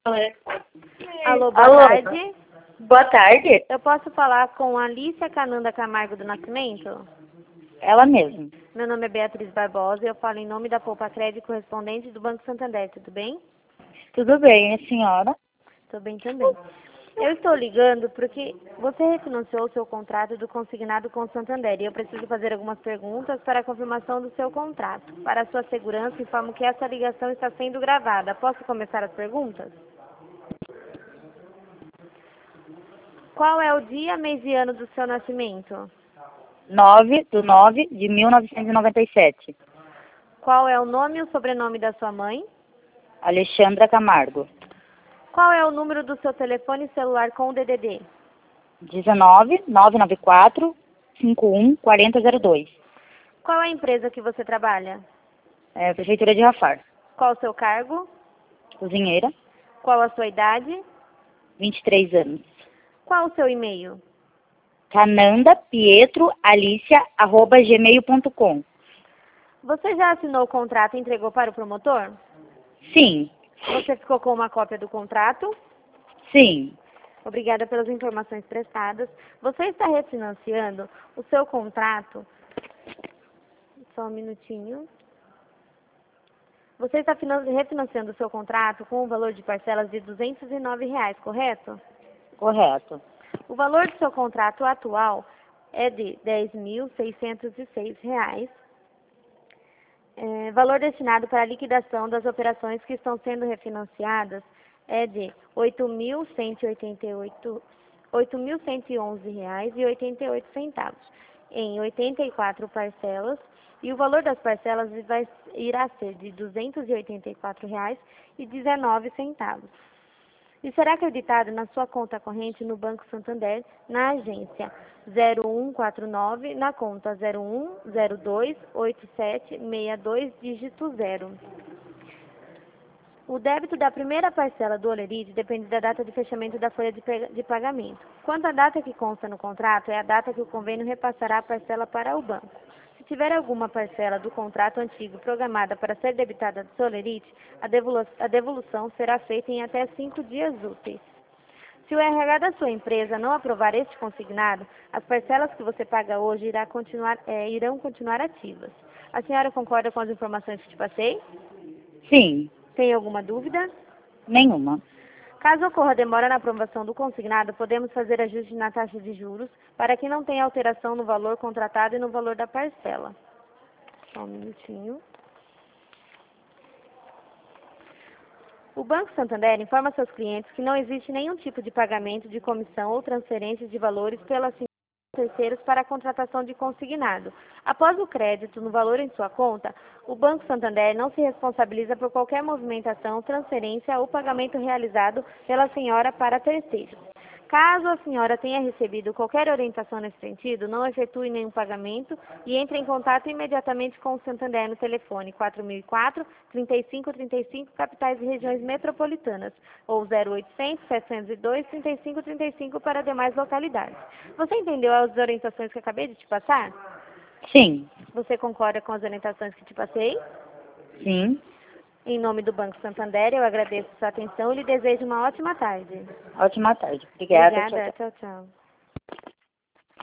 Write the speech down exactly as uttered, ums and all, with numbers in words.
Alô, boa Alô. tarde. Boa tarde. Eu posso falar com a Alicia Cananda Camargo do Nascimento? Ela mesma. Meu nome é Beatriz Barbosa e eu falo em nome da Poupa Crédito correspondente do Banco Santander, tudo bem? Tudo bem, a senhora? Tudo bem também. Eu estou ligando porque você refinanciou o seu contrato do consignado com o Santander e eu preciso fazer algumas perguntas para a confirmação do seu contrato. Para a sua segurança, informo que essa ligação está sendo gravada. Posso começar as perguntas? Qual é o dia, mês e ano do seu nascimento? nove do nove de mil novecentos e noventa e sete. Qual é o nome e o sobrenome da sua mãe? Alexandra Camargo. Qual é o número do seu telefone celular com o D D D? dezenove, novecentos e noventa e quatro, cinquenta e um, quarenta zero dois. Qual é a empresa que você trabalha? É, Prefeitura de Rafar. Qual o seu cargo? Cozinheira, Qual a sua idade? vinte e três anos. Qual o seu e-mail? cananda pietro alicia arroba gmail ponto com. Você já assinou o contrato e entregou para o promotor? Sim, Você ficou com uma cópia do contrato? sim, Obrigada pelas informações prestadas. Você está refinanciando o seu contrato? Só um minutinho. Você está finan- refinanciando o seu contrato com um valor de parcelas de duzentos e nove reais, correto? correto. O valor do seu contrato atual é de dez mil seiscentos e seis reais. É, valor destinado para a liquidação das operações que estão sendo refinanciadas é de oito mil cento e oitenta e oito, oito mil cento e onze reais e oitenta e oito centavos em oitenta e quatro parcelas, e o valor das parcelas vai, irá ser de duzentos e oitenta e quatro reais e dezenove centavos. E será acreditado na sua conta corrente no Banco Santander, na agência zero um quatro nove, na conta zero um zero dois oito sete seis dois, dígito zero. O débito da primeira parcela do Olerite depende da data de fechamento da folha de, de pagamento. Quanto à data que consta no contrato, é a data que o convênio repassará a parcela para o banco. Se tiver alguma parcela do contrato antigo programada para ser debitada do seu Olerite, a devolu- a devolução será feita em até cinco dias úteis. Se o R H da sua empresa não aprovar este consignado, as parcelas que você paga hoje irá continuar, é, irão continuar ativas. A senhora concorda com as informações que te passei? Sim, Tem alguma dúvida? nenhuma. Caso ocorra demora na aprovação do consignado, podemos fazer ajuste na taxa de juros para que não tenha alteração no valor contratado e no valor da parcela. Só um minutinho. O Banco Santander informa seus clientes que não existe nenhum tipo de pagamento de comissão ou transferência de valores pela terceiros para a contratação de consignado. Após o crédito no valor em sua conta, o Banco Santander não se responsabiliza por qualquer movimentação, transferência ou pagamento realizado pela senhora para terceiros. Caso a senhora tenha recebido qualquer orientação nesse sentido, não efetue nenhum pagamento e entre em contato imediatamente com o Santander no telefone quatro mil e quatro, trinta e cinco trinta e cinco, capitais e regiões metropolitanas, ou zero oitocentos, setecentos e dois, trinta e cinco trinta e cinco para demais localidades. Você entendeu as orientações que acabei de te passar? Sim, Você concorda com as orientações que te passei? sim. Em nome do Banco Santander, eu agradeço sua atenção e lhe desejo uma ótima tarde. Ótima tarde. Obrigada. Tchau, Obrigada. tchau. Tchau, tchau.